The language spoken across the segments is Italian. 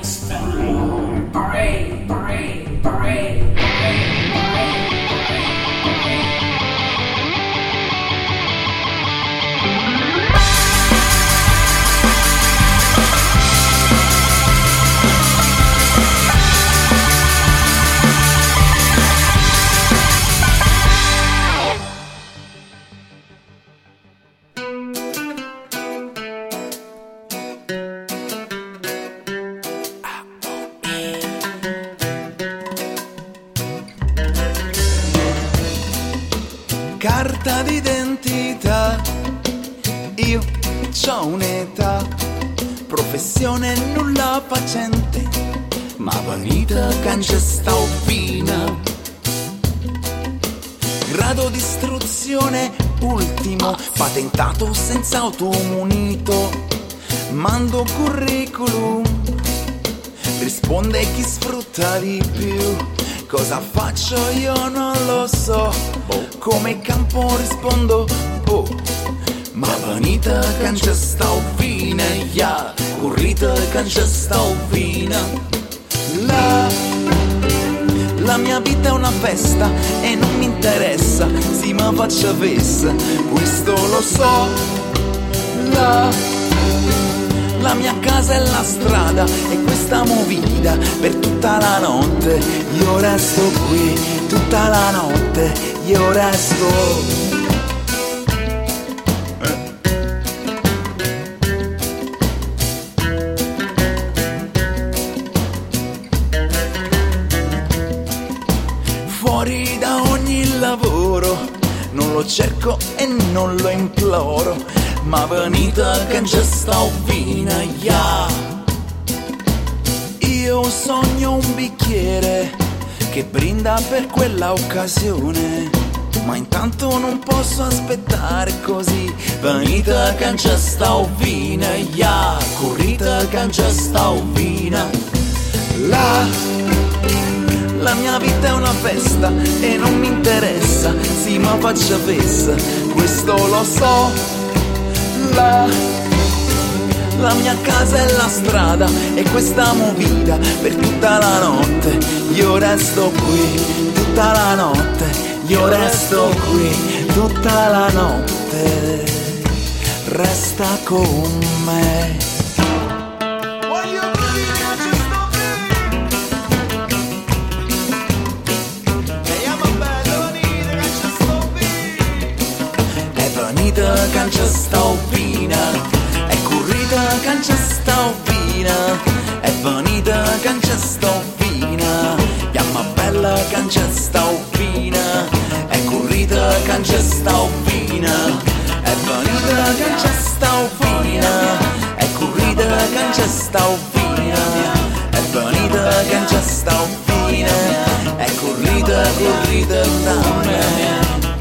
Carta d'identità, io c'ho un'età, professione nulla facente, ma vanità cangia sta fina. Grado di istruzione ultimo, patentato senza automunito, mando curriculum, risponde chi sfrutta di più. Cosa faccio io non lo so, come campo rispondo, ma vanità cangia sta fina, yeah, currita cangia sta fina. La mia vita è una festa e non mi interessa, sì ma faccia festa, questo lo so. La mia casa è la strada e questa movida per tutta la notte. Io resto qui tutta la notte, io resto. Fuori da ogni lavoro, non lo cerco e non lo imploro, ma vanità cangia sta fina, yeah. Io sogno un bicchiere che brinda per quella occasione, ma intanto non posso aspettare così. Vanità cangia sta fina, yeah, currita cangia sta fina. La mia vita è una festa e non mi interessa, sì ma faccia festa, questo lo so. La mia casa è la strada e questa movida per tutta la notte. Io resto qui tutta la notte, io resto qui tutta la notte. Resta con me. Cangia sta fina, è currita cangia sta fina, è vanita cangia sta fina, chiama bella cangia sta fina, è currita cangia sta fina, è vanita cangia sta fina, è currita cangia sta fina, è vanita cangia sta fina, è currita da me.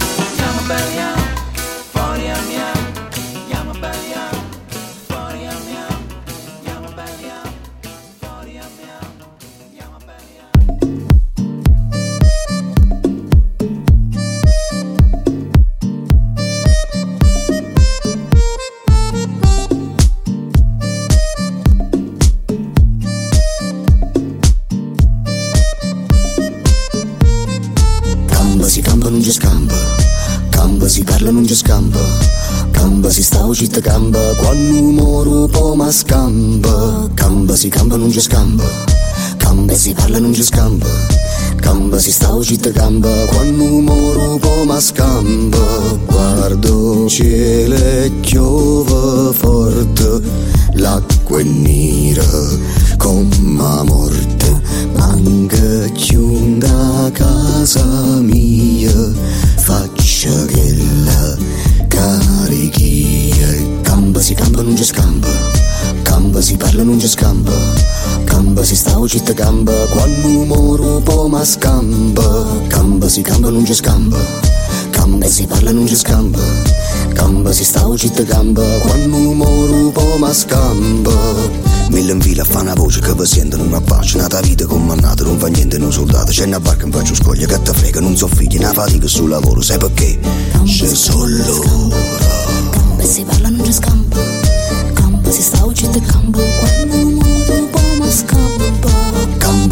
Non ci scampa, camba si parla non ci scampa, camba si sta uscita camba, quando moro po' ma scampa, camba si campa non ci scampa, camba si parla non ci scampa, camba si sta uscita camba, quando moro po' ma scampa, guardo cielo e piove forte, l'acqua è nera come morte, manca chiunga casa mia, faccia che la carichia. Camba si campa non ci scampa, camba si parla non ci scampa, camba si sta uscita camba, quando moro po' ma scampa, camba si campa non ci scampa, camba si parla non ci scampa, camba si sta uscita camba, quando moro po' ma scampa. Mille in fila a fa una voce che vi sentono una pace, nata vita comandata, non fa niente non soldato, c'è una barca in faccio scoglia che te frega, non so figli, una fatica sul lavoro, sai perché? C'è solo loro. Camba si parla non ci scampa, camba si sta uscita camba, quando moro po' ma scampa.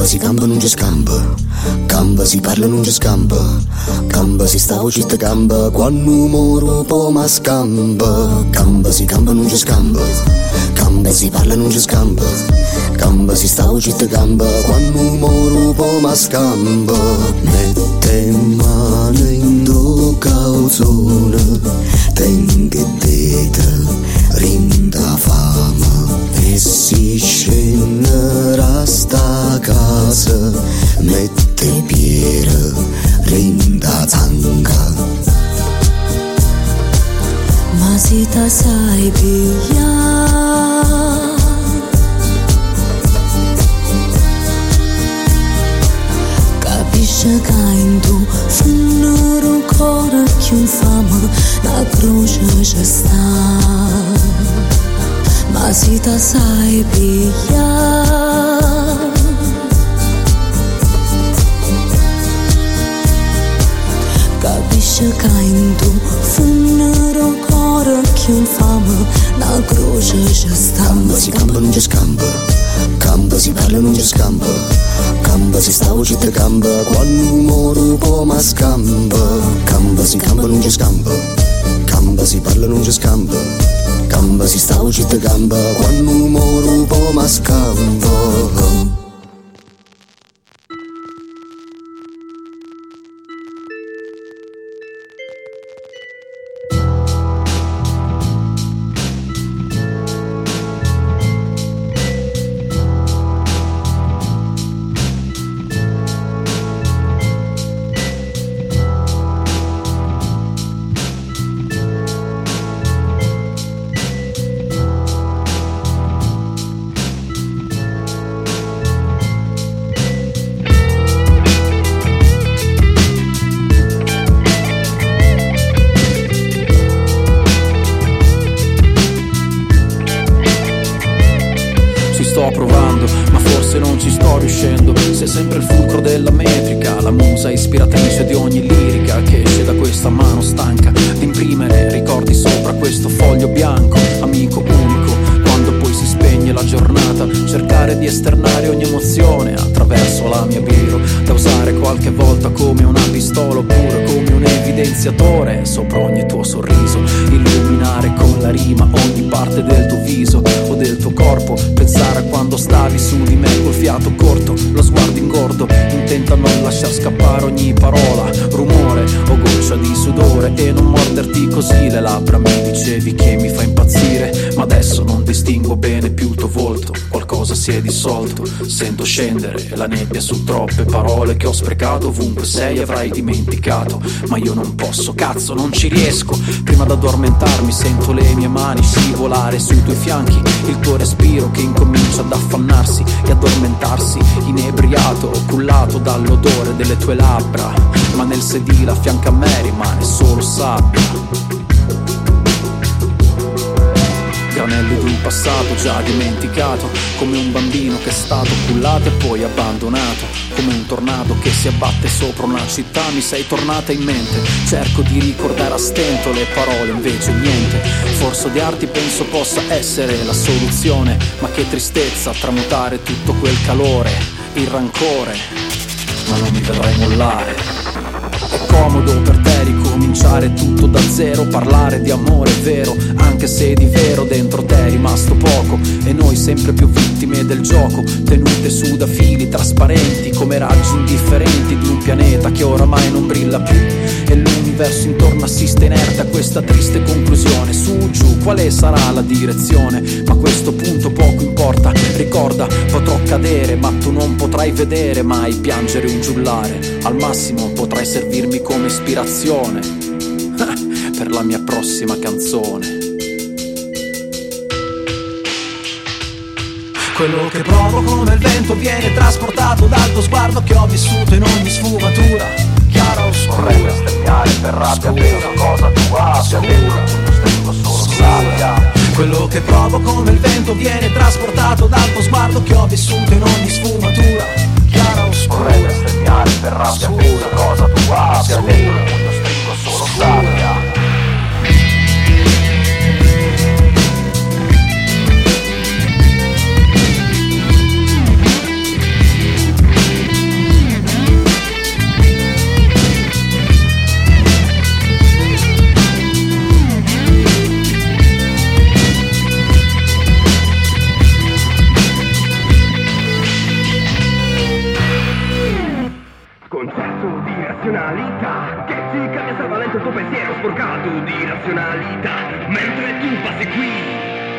si campa non ci scampa, campa si parla non ci scampa, campa si sta o città campa, quando moro po' ma scampa, campa si campa non ci scampa, campa si parla non ci scampa, campa si sta o città campa, quando moro po' ma scampa. Mette mano in do calzone, tenga dita, rinda fama, e si scenderà sta casa, mette piede, rinda zanca. Ma si ta sai pigliare, capisce che in tu finire ancora più fama, la croce ci sta. Ma si ta sai pigliare, capisce che in tu finire ancora più fama, la croce ci sta. Campa si campa non ci scampa, campa si parla non ci scampa, campa si sta o città campa, quando moro po' ma scampa, campa si campa non ci scampa, campa si parla non ci scampa, campa si sta o città campa, quando moro po' ma scampa. Provando, ma forse non ci sto riuscendo. Sei sempre il fulcro della metrica, la musa ispiratrice di ogni lirica che esce da questa mano stanca di imprimere ricordi sopra questo foglio bianco. Amico unico, quando poi si spegne la giornata, cercare di esternare ogni emozione attraverso la mia biro, da usare qualche volta come una pistola oppure come un evidenziatore sopra ogni tuo sorriso, illuminare con la rima ogni parte del tuo viso o del tuo corpo, pensare a quando stavi su di me col fiato corto, lo sguardo ingordo, intento a non lasciar scappare ogni parola, rumore o goccia di sudore, e non morderti così le labbra. Mi dicevi che mi fa impazzire, ma adesso non distingo bene più il tuo volto, qualcosa si è dissolto, sento scendere la nebbia su troppe parole che ho sprecato, ovunque sei avrai dimenticato, ma io non posso, cazzo non ci riesco, prima di addormentarmi sento le mie mani scivolare sui tuoi fianchi, il tuo respiro che incomincia ad affannarsi e addormentarsi, inebriato, cullato dall'odore delle tue labbra, ma nel sedile a fianco a me rimane solo sabbia. Granelli di un passato già dimenticato, come un bambino che è stato cullato e poi abbandonato, come un tornado che si abbatte sopra una città. Mi sei tornata in mente, cerco di ricordare a stento le parole, invece niente. Forse odiarti penso possa essere la soluzione, ma che tristezza tramutare tutto quel calore, il rancore, ma non mi vedrai mollare. È comodo per te ricominciare tutto da zero, parlare di amore vero, anche se di vero dentro te è rimasto poco, e noi sempre più vittime del gioco, tenute su da fili trasparenti come raggi indifferenti di un pianeta che oramai non brilla più, e l'universo intorno assiste inerte a questa triste conclusione. Su, giù, quale sarà la direzione? Ma a questo punto poco importa, ricorda, potrò cadere ma tu non potrai vedere mai piangere un giullare, al massimo potrai servirmi come ispirazione per la mia prossima canzone. Quello che provo come il vento viene trasportato dal tuo sguardo che ho vissuto in ogni sfumatura, chiara o scura. Vorrei bestemmiare per rabbia per cosa tu abbia dentro, stringo solo sabbia. Quello che provo come il vento viene trasportato dal tuo sguardo che ho vissuto in ogni sfumatura, chiara o scura. Vorrei bestemmiare per rabbia per cosa tu abbia dentro, stringo solo sabbia. razionalità, mentre tu passi qui.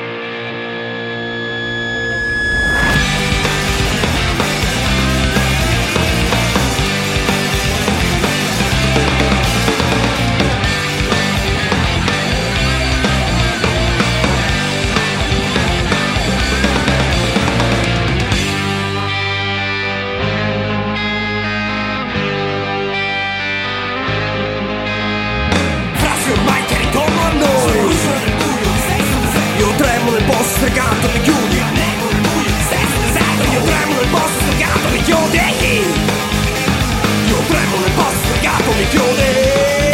Stregato mi chiudi, io tremo nel posto stregato mi chiudi, io tremo nel posto stregato mi chiudi.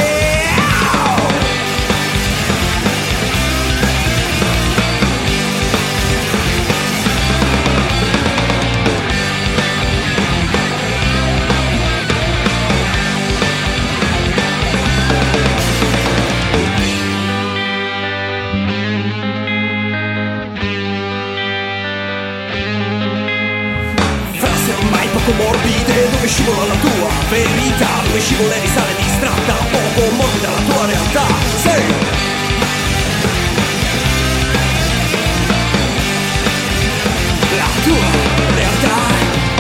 Morbide dove scivola la tua verità, dove scivola e risale distratta, poco morbida la tua realtà. Sei la tua realtà.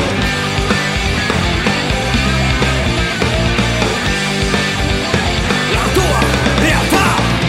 La tua realtà.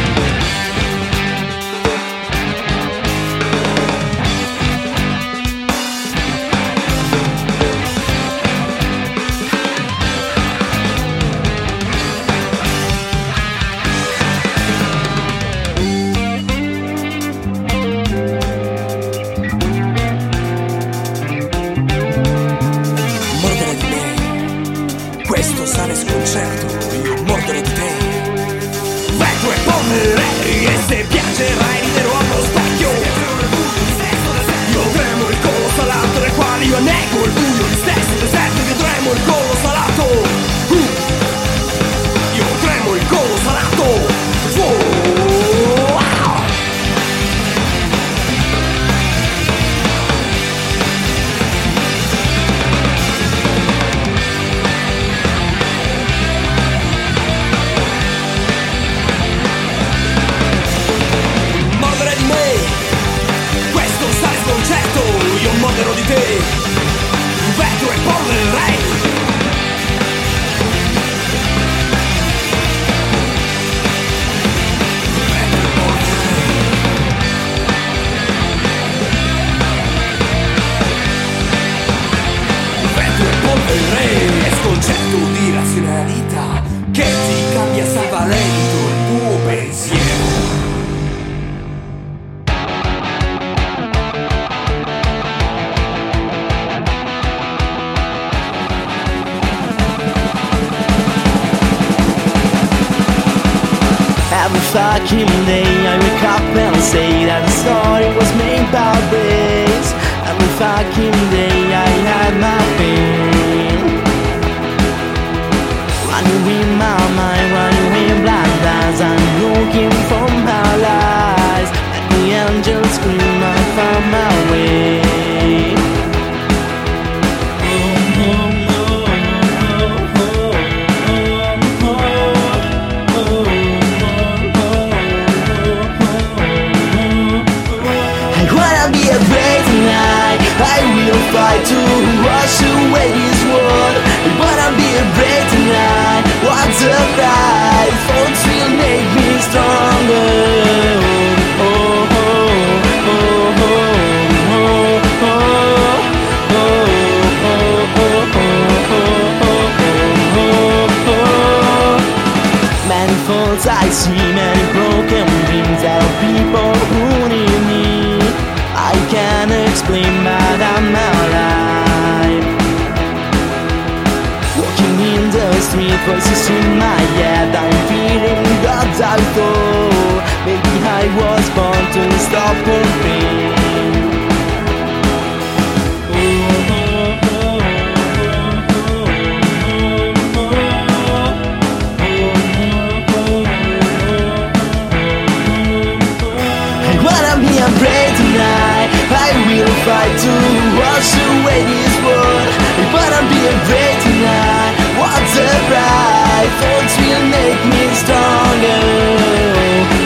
Every fucking day I wake up and say that the story was made by grace. Every fucking day I had my pain. Running with my mind, running with blind eyes, I'm looking for my lies. Let the angels scream, I found my way. I will fight to wash away this world. But I'll be brave tonight. What's the price? Folks will make me stronger. Oh, oh, oh, oh, oh, oh, oh. Many faults I see, many broken dreams out of people who need me. I can't explain, but I'm alive. Walking in the street, voices in my head, I'm feeling God's outdoor. Maybe I was born to stop the pain. I wanna be afraid tonight. I will fight to wash away this world. But I'll be afraid tonight. What's the right? Thoughts will make me stronger.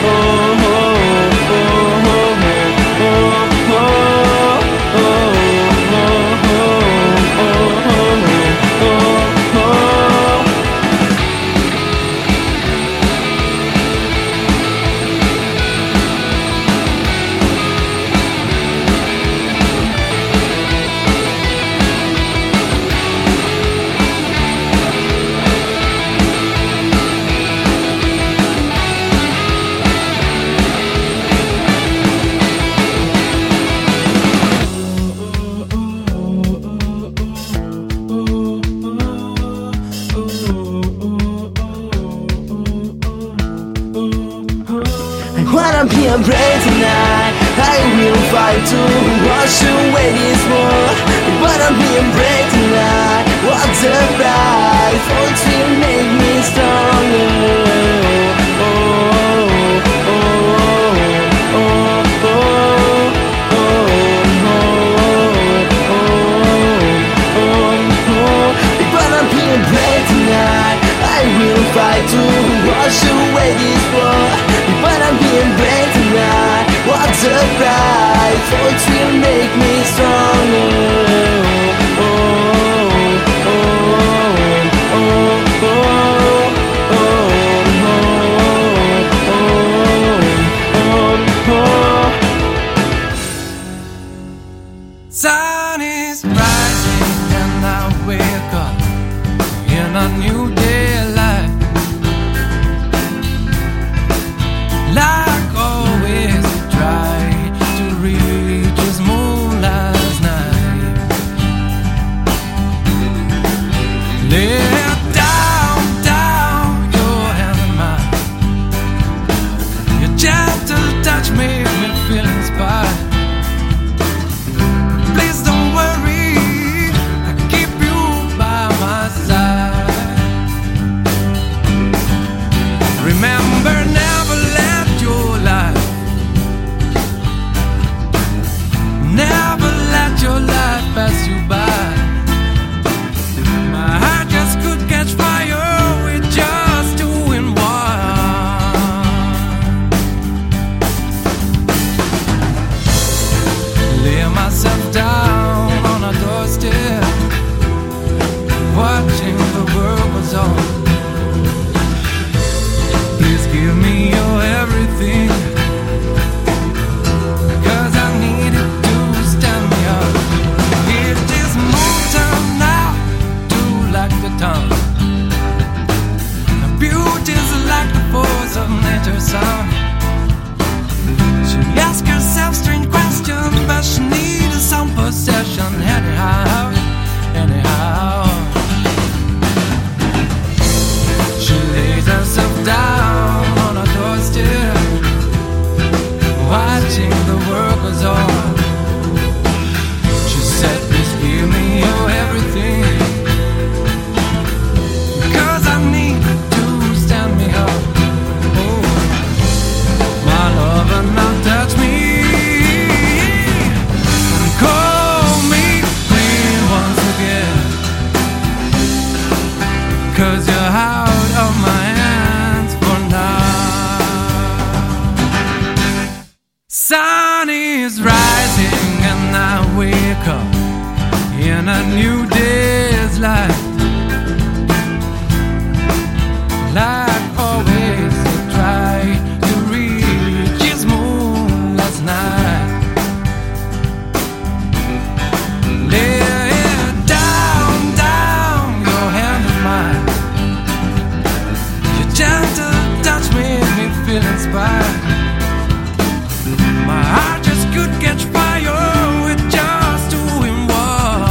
break tonight. I will fight to wash away this war, but I'm being brave tonight. What's the price? Thoughts will make me stronger. I will fight to wash away this war, but I'm being brave tonight. What's the price? Thoughts will make me stronger. Sun is rising and I wake up in a new daylight. Like always, try to reach his moonlight night. Lay down your hand in mine. Your gentle touch made me feel inspired. Please don't worry, I keep you by my side. Remember, never let your life, never let your life pass you by. My heart just could catch fire with just doing one. Lay myself down on a doorstep, watching the world goes on. Please give me your everything, 'cause I need it to stand me up. It is more time now to like the town. The beauty is like the force of nature's sound. She asks herself strange questions, but she needs some possession anyhow. She lays herself down on a doorstep, watching the world goes on. She said, please give me your everything, 'cause I need to stand me up. Oh, my lover, now touch me and call me queen once again, 'cause you're out of my hands for now. Sun is rising and I wake up in a new day's light. Like always, I try to reach his moon last night. Lay down your hand in mine. Your gentle touch made me feel inspired. My heart just could catch fire with just doing one.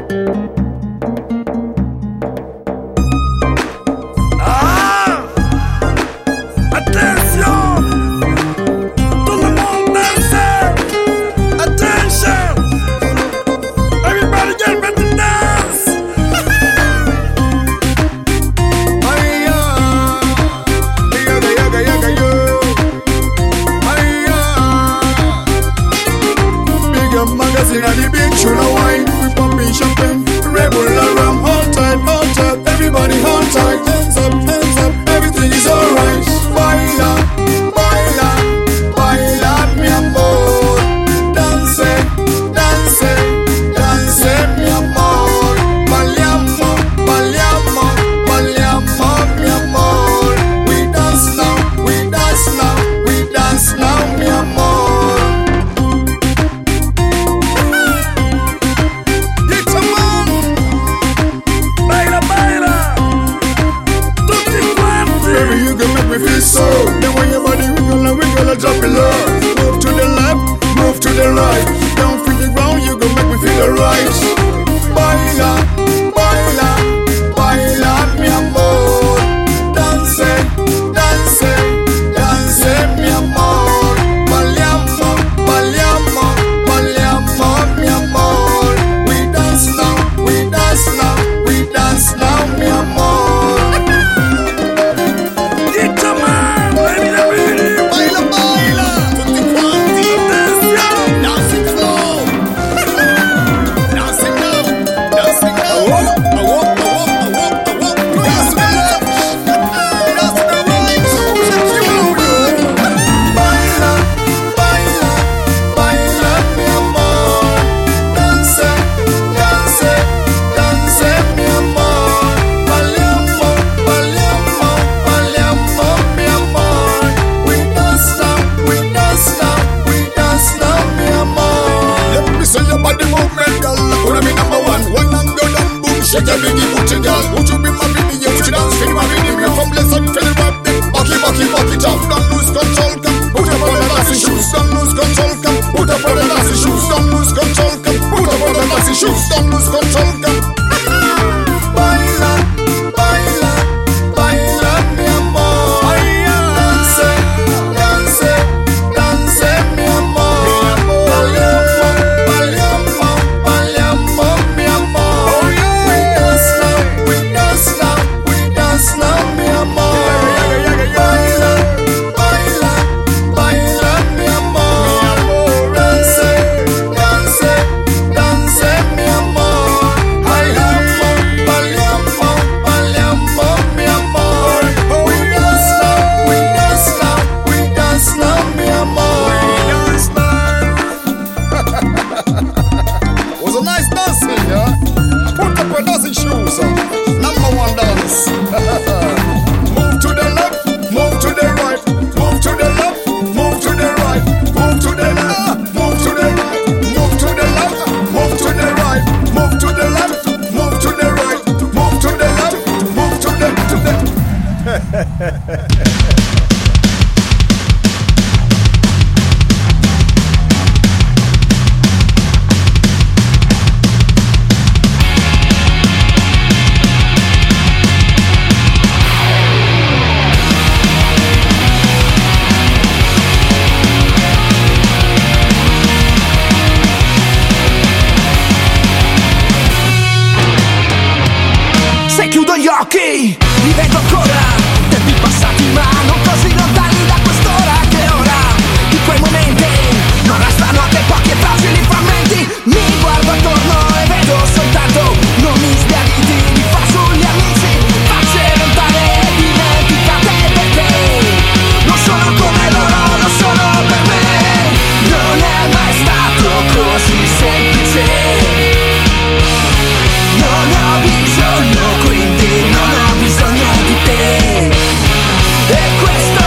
E questo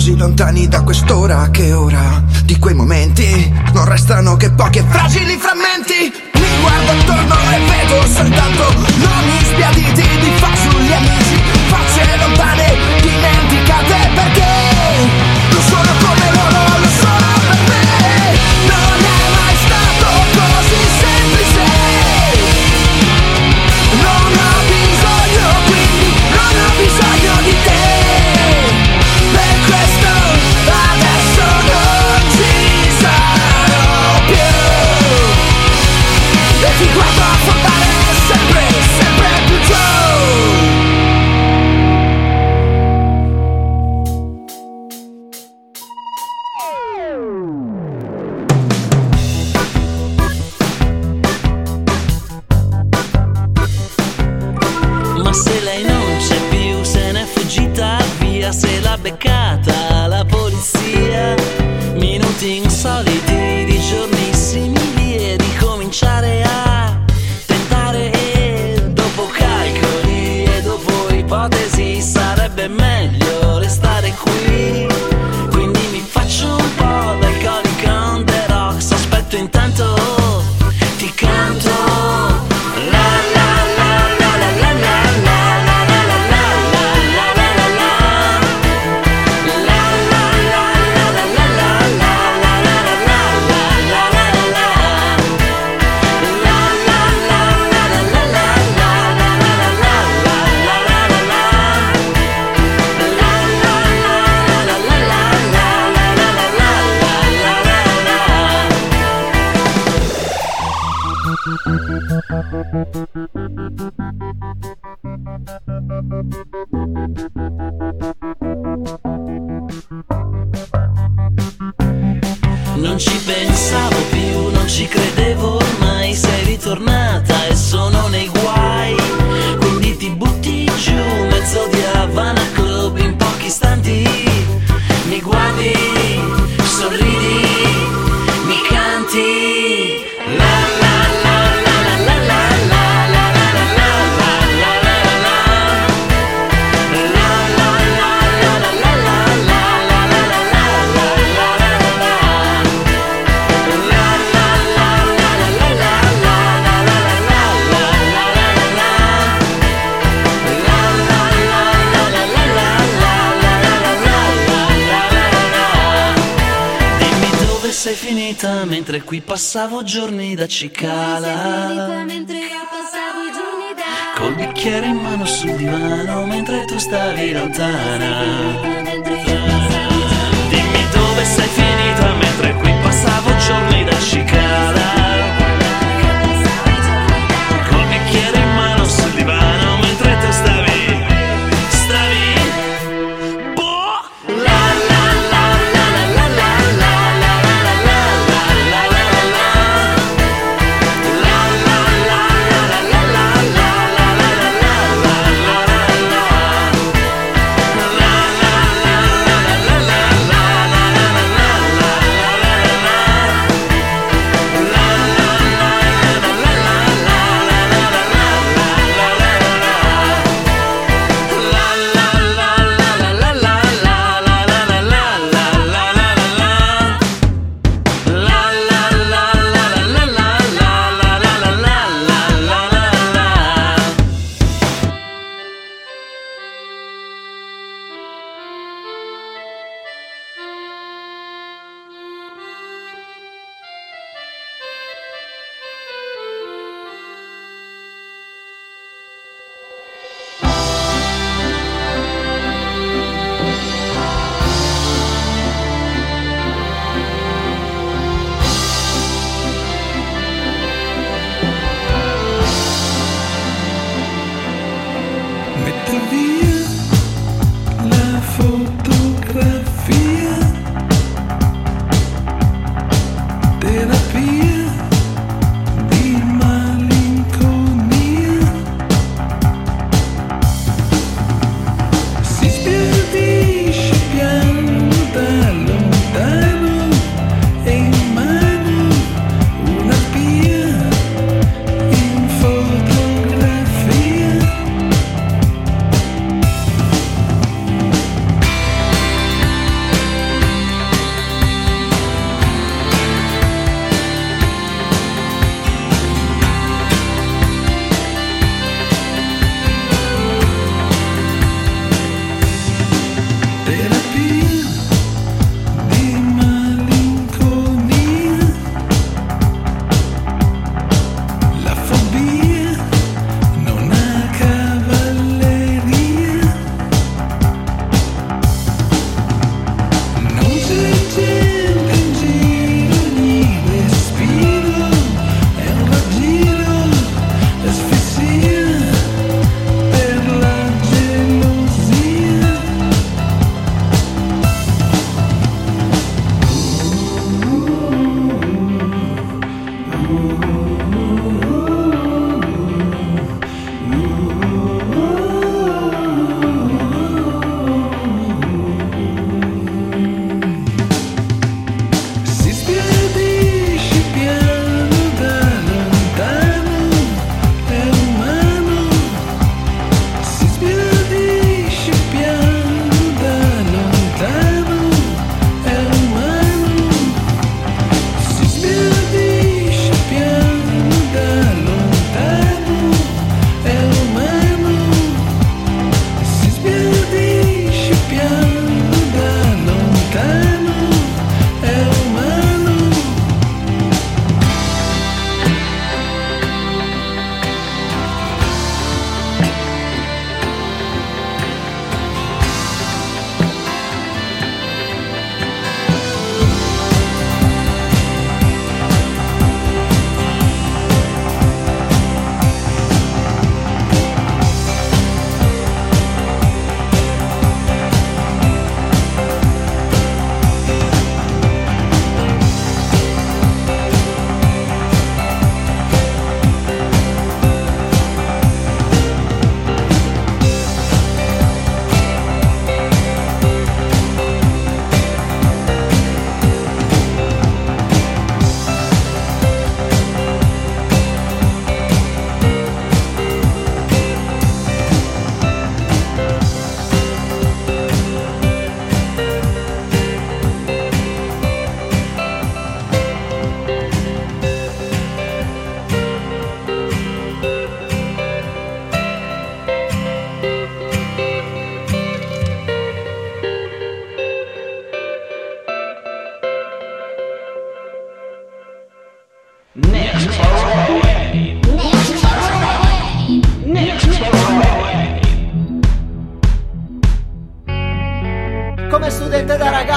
così lontani da quest'ora che ora di quei momenti non restano che pochi e fragili frammenti. Mi guardo attorno e vedo soltanto nomi sbiaditi di fasulli amici, facce lontane, dimenticate perché non sono come loro, lo sono per me. Non è mai stato così semplice, non ho bisogno, quindi non ho bisogno di te. Per questo adesso non ci sarò più e ti guardo affrontare sempre, sempre più giù. Ma se lei non c'è più, se n'è fuggita via, se l'ha beccata la polizia. Minuti insoliti di giorni simili e ricominciare a tentare, e dopo calcoli e dopo ipotesi sarebbe meglio restare qui. Quindi mi faccio un po' d'alcolico on the rocks, aspetto intanto ti canto. Non ci pensavo più, non ci credevo ormai, sei ritornata e sono nei guai. Quindi ti butti giù, mezzo di Havana Club, in pochi istanti mi guardi, sorridi, mi canti. La la la la la la la la la la la la la la. La la la la la la la la la la sei finita mentre qui passavo giorni da cicala, col bicchiere in mano sul divano mentre tu stavi lontana. Dimmi dove sei finita mentre qui passavo giorni da cicala, col bicchiere in mano sul divano mentre tu stavi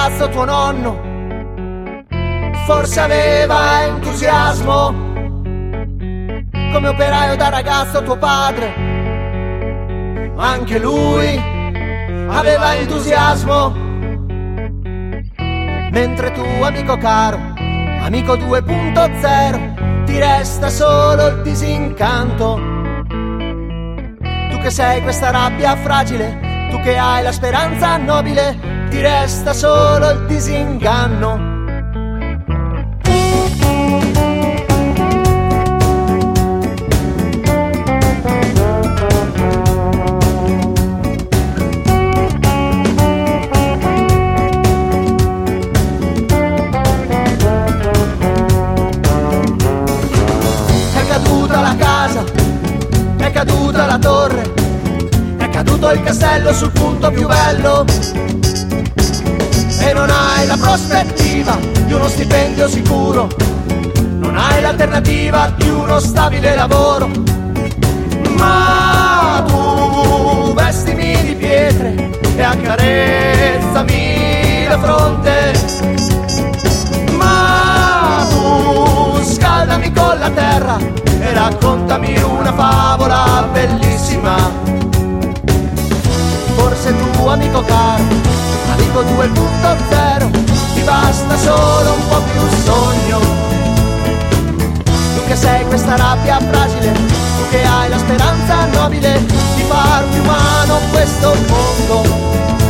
ragazzo tuo nonno forse aveva entusiasmo, come operaio da ragazzo tuo padre, anche lui aveva entusiasmo. Mentre tu, amico caro, amico 2.0, ti resta solo il disincanto. Tu che sei questa rabbia fragile, tu che hai la speranza nobile, ti resta solo il disinganno. È caduta la torre, è caduto il castello sul punto più bello, e non hai la prospettiva di uno stipendio sicuro, non hai l'alternativa di uno stabile lavoro. Ma tu vestimi di pietre e accarezzami la fronte, ma tu scaldami con la terra e raccontami una favola bellissima. Forse tu, amico caro, amico 2.0, ti basta solo un po' più sogno. Tu che sei questa rabbia fragile, tu che hai la speranza nobile di far più umano questo mondo.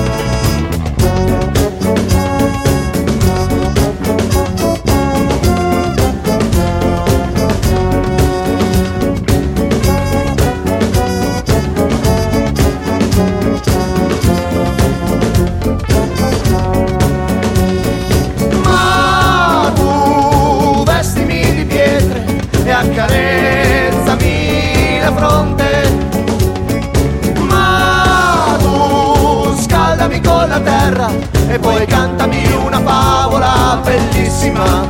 Accarezzami la fronte, ma tu scaldami con la terra e poi cantami una favola bellissima.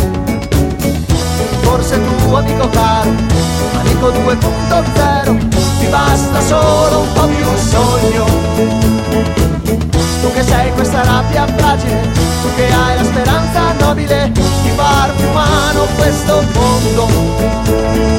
Forse tu, amico caro, amico 2.0, ti basta solo un po' più sogno. Tu che sei questa rabbia fragile, tu che hai la speranza nobile di far più umano questo mondo.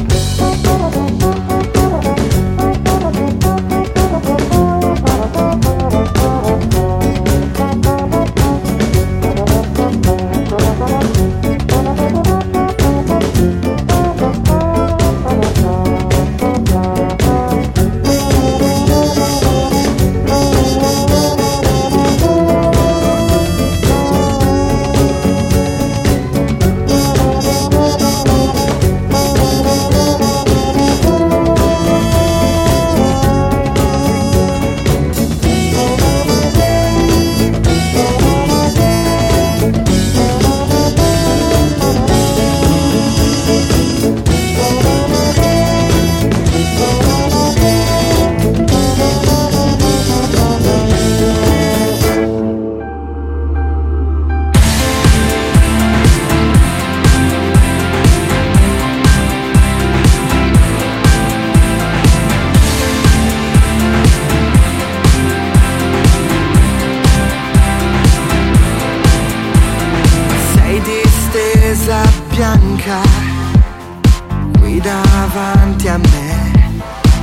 Qui davanti a me,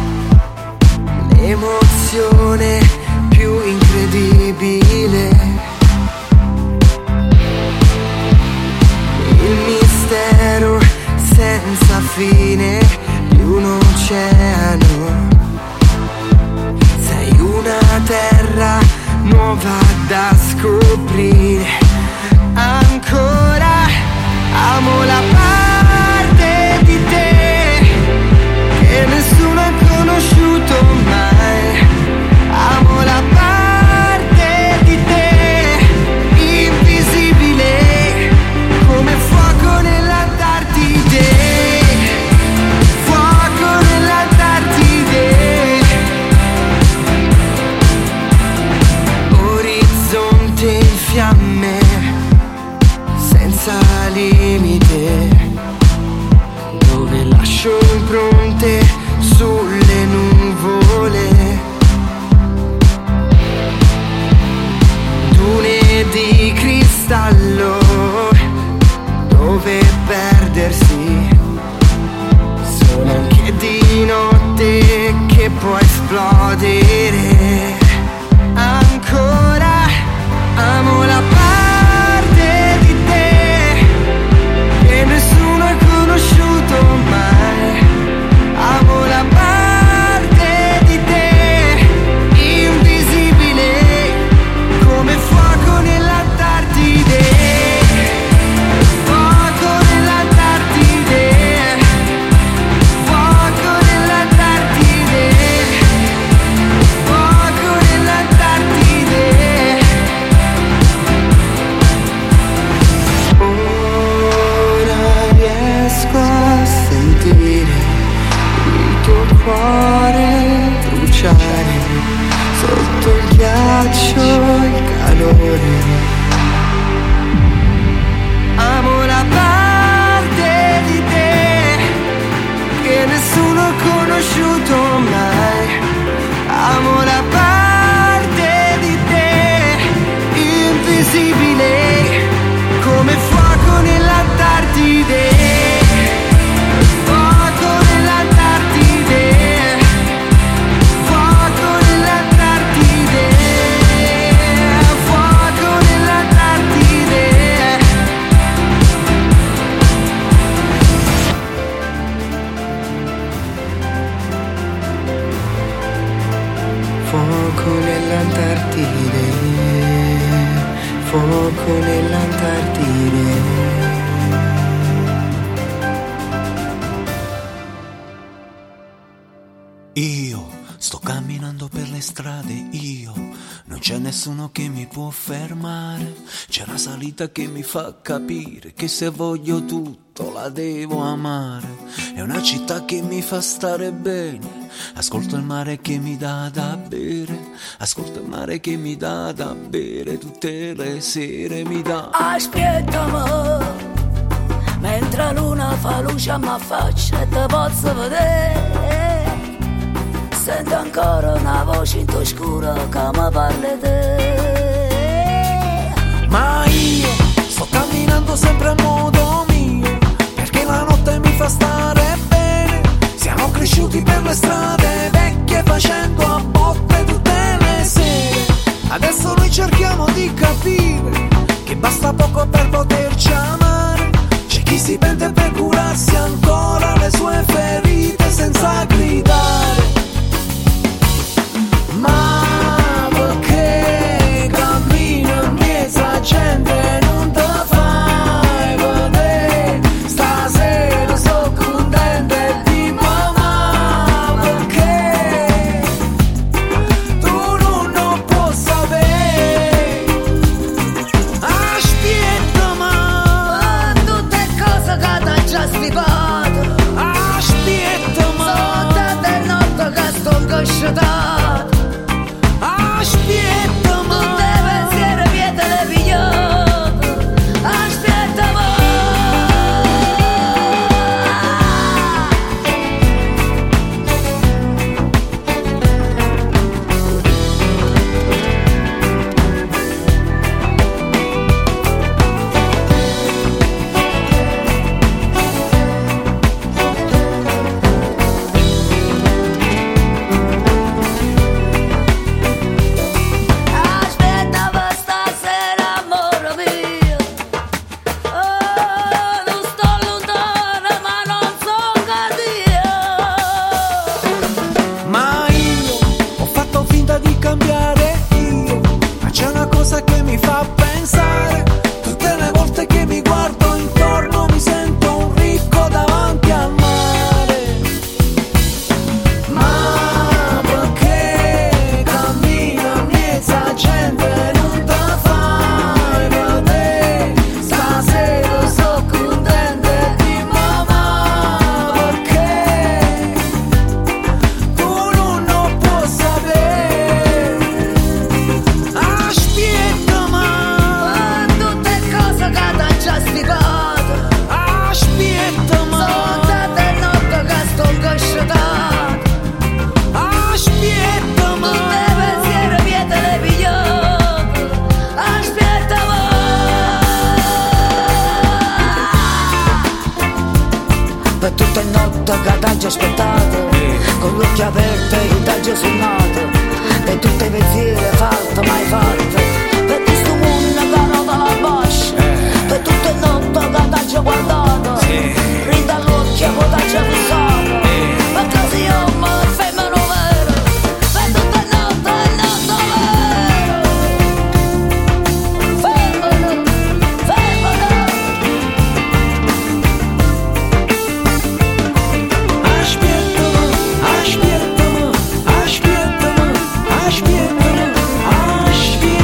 l'emozione più incredibile, il mistero senza fine di un oceano. Sei una terra nuova da scoprire. Ancora amo la parte di te che nessuno ha conosciuto mai. Amo la parte di te invisibile come fuoco nell'Antartide. cuore bruciare, sotto il ghiaccio il calore. Amo la parte di te che nessuno ha conosciuto mai. Amo la parte di te invisibile come fuoco nell'Antartide. Fuoco nell'Antartide. Fuoco nell'Antartide. Fuoco nell'Antartide. Fuoco nell'Antartide. Fuoco nell'Antartide. Io sto camminando per le strade, io non c'è nessuno che mi può fermare. C'è una salita che mi fa capire che se voglio tutto la devo amare. È una città che mi fa stare bene. Ascolto il mare che mi dà da bere. Ascolto il mare che mi dà da bere. Tutte le sere mi dà. Aspettami, mentre la luna fa luce a ma faccia e te posso vedere. Sento ancora una voce in tua scura che mi parla di te. Ma io sto camminando sempre a modo mio, perché la notte mi fa stare bene. Siamo cresciuti per le strade vecchie facendo a botte tutte le sere. Adesso noi cerchiamo di capire che basta poco per poterci amare. C'è chi si pente per curarsi ancora le sue ferite senza gridare. Ma perché cammino in mezzo a gente non te fai vedere? Stasera sono contenta di mamma. Perché tu non puoi sapere? Aspetta ma tutte cose che t'ha già stipato. Aspetta ma sono tante notti che sto incasciatato. Aspetta ma tutte pensieri viete le pigliate. Aspetta ma che mi fa pensare. Tutte le volte che mi guardo intorno mi sento un ricco davanti al mare. Ma perché cammino in mezzo a gente non te fai vedere? Stasera sono contenta di mamma. Perché tu non puoi sapere? Aspetta ma tutte cose che t'ha già stipato. Aspetta ma sono tante notti che sto incasciatato. Aspetta ma tutte pensieri viete le pigliate. Aspetta ma per tutte le notti che t'ha già aspettato, con gli occhi aperti e t'ha già sonnato. Per tutte i pensieri fatte mai fatte, per questo mondo che non te la bascia. Per tutte le notti che t'ha già guardato, rida all'occhio che t'ha già fissato. Perché se io mi femmino vero, per tutte le notti è notte vero. Femmino, femmino. Aspetta ma, aspetta ma, aspetta ma, aspetta ma, aspetta.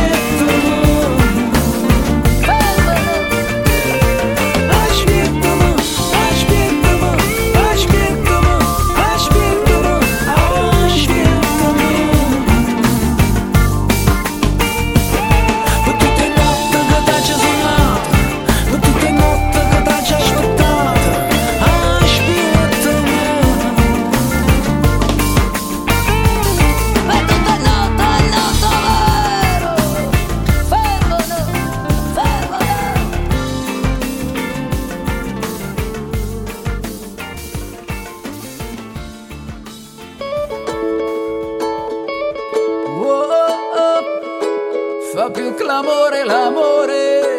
più clamore l'amore.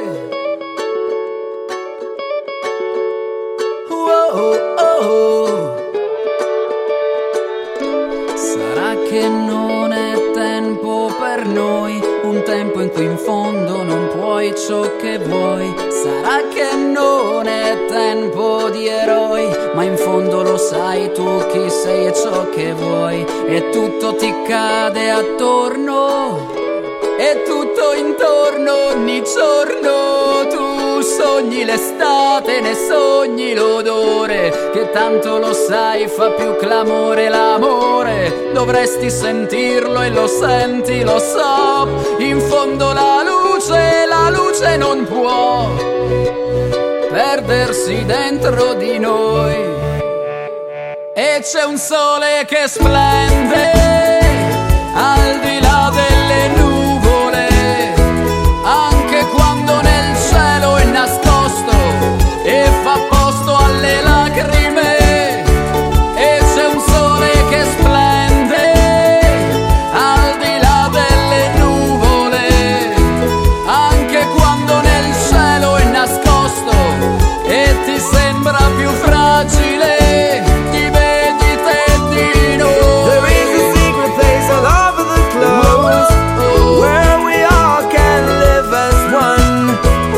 Sarà che non è tempo per noi, un tempo in cui in fondo non puoi ciò che vuoi. Sarà che non è tempo di eroi, ma in fondo lo sai tu chi sei e ciò che vuoi. E tutto ti cade attorno, e tutto intorno ogni giorno. Tu sogni l'estate, ne sogni l'odore, che tanto lo sai fa più clamore l'amore. Dovresti sentirlo e lo senti, lo so. In fondo la luce non può perdersi dentro di noi. E c'è un sole che splende al di là delle nuvole, anche quando nel cielo è nascosto e fa posto alle lacrime. E c'è un sole che splende al di là delle nuvole, anche quando nel cielo è nascosto e ti sembra più fragile. Ti vedi te di noi. There is a secret place all over the globe, where we all can live as one.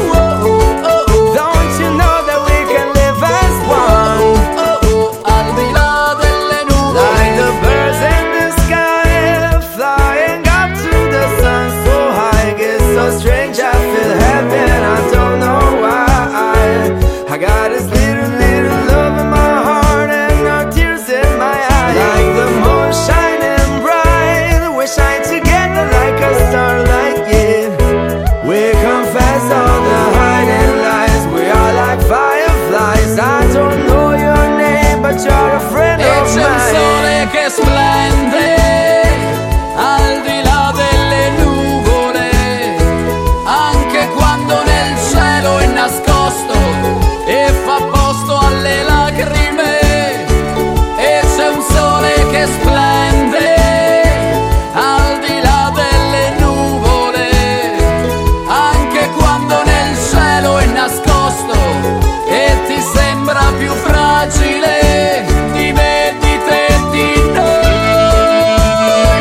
Don't you know that we can live as one? Al di là delle nuvole, Like the birds in the sky, flying up to the sun so high. It's so strange, I feel happy and I don't know why. I got this little love in my heart and no tears in my eyes. Like the moon shining bright, we shine together like a starlight, yeah. We confess all the hiding lies, we are like fireflies. I don't know your name, but you're a friend e of c'è un mine. sole che splende al di là delle nuvole, anche quando nel cielo è nascosto e fa posto alle lacrime. E c'è un sole che splende al di là delle nuvole, anche quando nel cielo è nascosto e ti sembra più fragile. Ti vedi te di noi.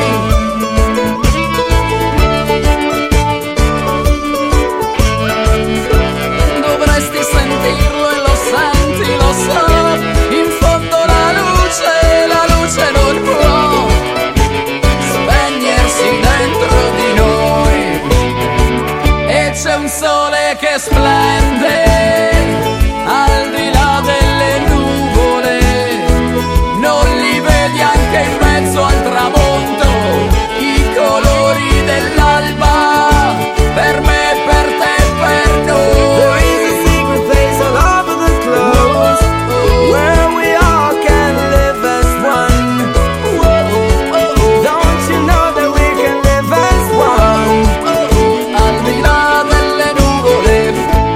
Dovresti sentirlo e lo senti, lo so. In fondo la luce non può spegnersi dentro di noi. E c'è un sole che splende al di là delle nuvole, non li vedi anche in mezzo al tramonto, i colori dell'alba, per me, per te, per noi. There is a secret place all over the globe, where we all can live as one. Don't you know that we can live as one? Al di là delle nuvole.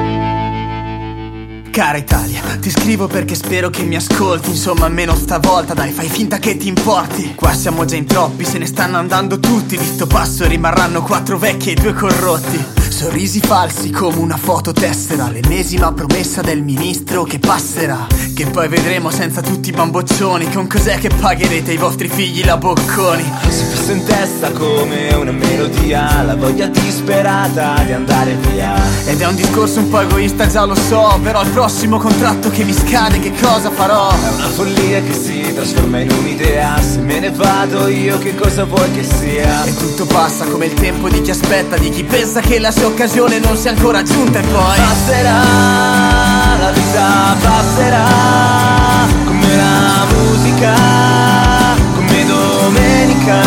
Cara Italia, ti scrivo perché spero che mi ascolti. Insomma, almeno stavolta dai, fai finta che ti importi. Qua siamo già in troppi, se ne stanno andando tutti. Di sto passo rimarranno 4 vecchi e 2 corrotti. Sorrisi falsi come una fototessera, l'ennesima promessa del ministro che passerà. Che poi vedremo senza tutti i bamboccioni. Con cos'è che pagherete ai vostri figli la bocconi? Si fissa in testa come una melodia, la voglia disperata di andare via. Ed è un discorso un po' egoista, già lo so, però al prossimo contratto che mi scade che cosa farò? È una follia che si trasforma in un'idea. Se me ne vado io che cosa vuoi che sia? E tutto passa come il tempo di chi aspetta, di chi pensa che la sua occasione non sia ancora giunta. E poi passerà, la vita passerà, come la musica, come domenica.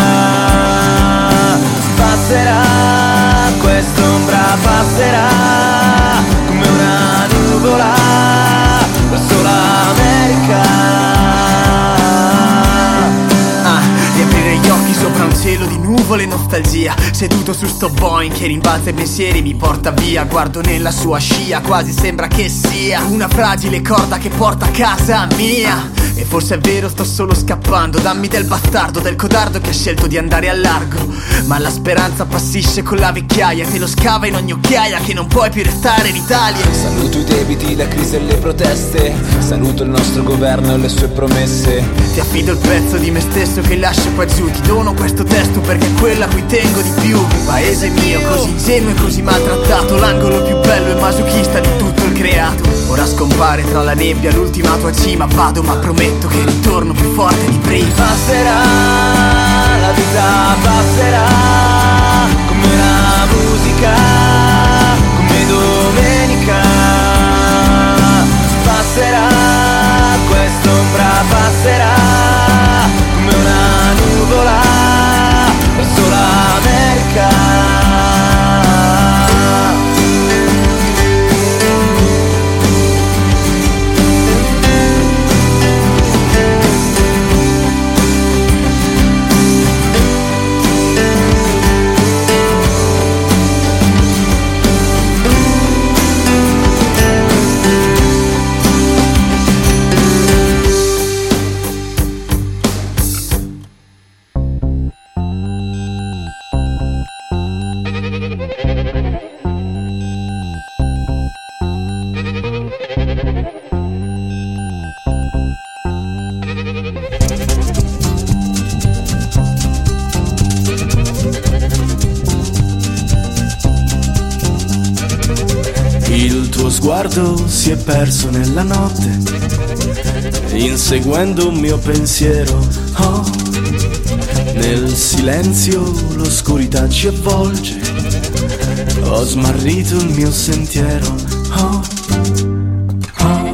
Passerà, quest'ombra passerà, come una nuvola verso l'America. di aprire gli occhi sopra un cielo velo di nuvole e nostalgia, seduto su sto Boeing che rimbalza i pensieri, mi porta via. Guardo nella sua scia, quasi sembra che sia una fragile corda che porta a casa mia. E forse è vero, sto solo scappando. Dammi del bastardo, del codardo che ha scelto di andare a largo. Ma la speranza appassisce con la vecchiaia, te lo scava in ogni occhiaia, che non puoi più restare in Italia. Saluto i debiti, la crisi e le proteste, saluto il nostro governo e le sue promesse. Ti affido il pezzo di me stesso che lascio qua giù, ti dono questo testo perché è quello a cui tengo di più. Paese mio, così ingenuo e così maltrattato, l'angolo più bello e masochista di tutto il creato. Ora scompare tra la nebbia l'ultima tua cima, vado ma prometto che ritorno più forte di prima. Passerà, la vita passerà, come una musica, come domenica. Passerà, quest'ombra passerà, come una nuvola, verso l'America. Sguardo si è perso nella notte, inseguendo un mio pensiero. Oh, nel silenzio l'oscurità ci avvolge, ho smarrito il mio sentiero. Oh, oh.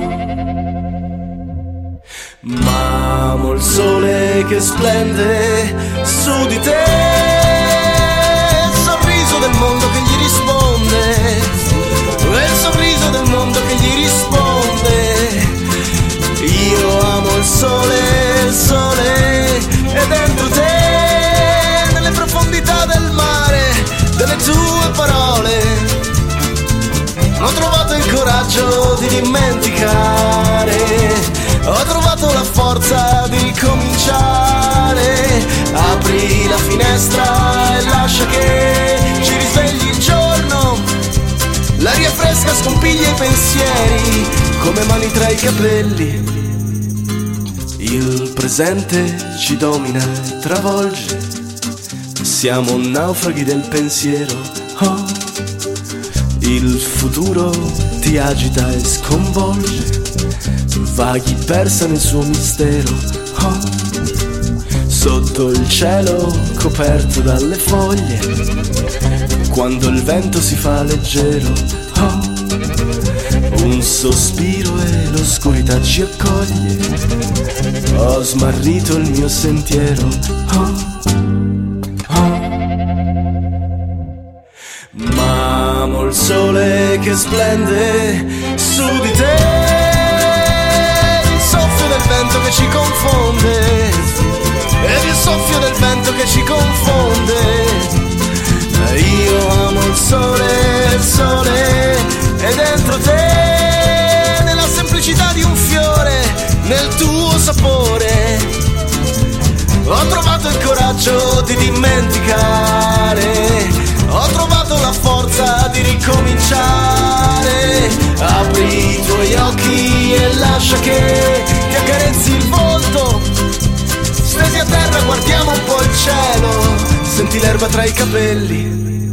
Ma amo il sole che splende su di te, il sorriso del mondo che gli risponde, il sorriso del mondo che gli risponde. Io amo il sole e dentro te, nelle profondità del mare, delle tue parole, ho trovato il coraggio di dimenticare, ho trovato la forza di ricominciare. Apri la finestra e lascia che ci risvegli il giorno, l'aria fresca scompiglia i pensieri come mani tra i capelli. Il presente ci domina e travolge, siamo naufraghi del pensiero. Oh, il futuro ti agita e sconvolge, vaghi persa nel suo mistero. Oh, sotto il cielo coperto dalle foglie, quando il vento si fa leggero. Oh, un sospiro e l'oscurità ci accoglie, ho smarrito il mio sentiero. Oh, oh. Ma amo il sole che splende su di te, il soffio del vento che ci confonde, ed il soffio del vento che ci confonde. Io amo il sole e dentro te, nella semplicità di un fiore, nel tuo sapore, ho trovato il coraggio di dimenticare, ho trovato la forza di ricominciare. Apri i tuoi occhi e lascia che ti accarezzi il volto, stesi a terra guardiamo un po' il cielo, senti l'erba tra i capelli.